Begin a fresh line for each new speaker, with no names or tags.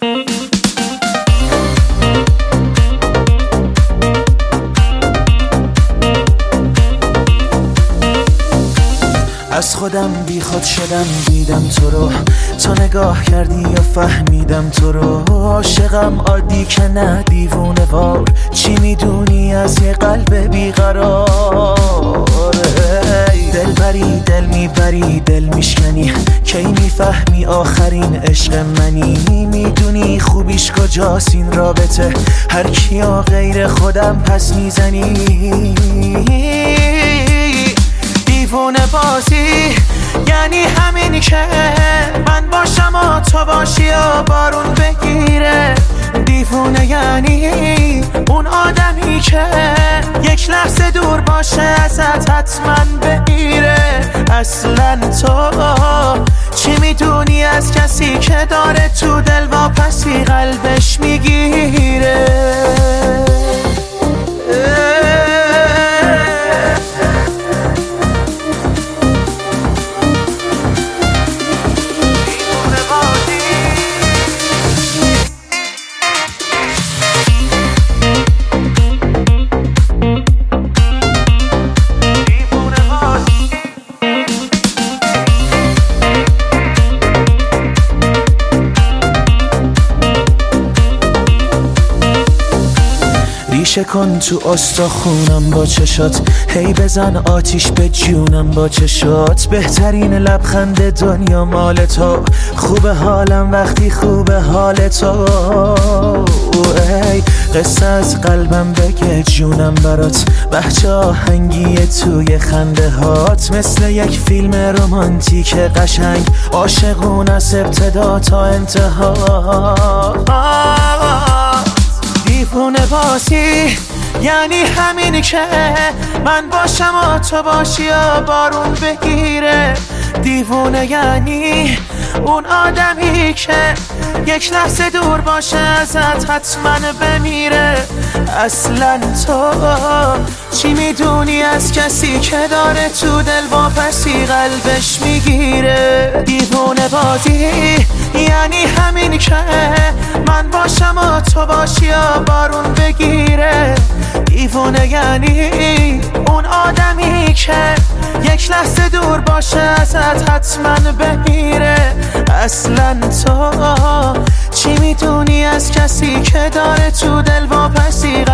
از خودم بی خود شدم دیدم تو رو، تو نگاه کردی یا فهمیدم تو رو. عاشقم عادی که نه دیوونه وار، چی میدونی از یه قلب بیقرار؟ دل بری دل میبری دل میشکنی، کی میفهمی آخرین عشق منی؟ میدونی خوبیش کجاست این رابطه، هر کیا غیر خودم پس میزنی. دیوونه بازی یعنی همین که من باشم و تو باشی و بارون بگیره. دیوونه یعنی اون آدمی که یک لحظه دور باشه ازت حتما بمیره. اصلا تو چی میدونی از کسی که داره تو دل واپسی قلبش میگیره؟ ریشه کن تو استخونم با چشات، هی بزن آتیش به جونم با چشات. بهترین لبخند دنیا مال تو، خوب حالم وقتی خوب حال تو. ای قصه از قلبم بگه جونم برات، بچه آهنگی توی خنده هات. مثل یک فیلم رمانتیک قشنگ، عاشقون از ابتدا تا انتها. دیوونه بازی یعنی همینی که من باشم و تو باشی و بارون بگیره. دیوونه یعنی اون آدمی که یک لحظه دور باشه ازت حتما بمیره. اصلا تو چی میدونی از کسی که داره تو دل واپسی قلبش میگیره؟ دیوونه بازی یعنی همین که من باشم و تو باشی و بارون بگیره. دیوونه یعنی اون آدمی که یک لحظه دور باشه ازت حتما بمیره. اصلا تو چی میدونی از کسی که داره تو دل واپسی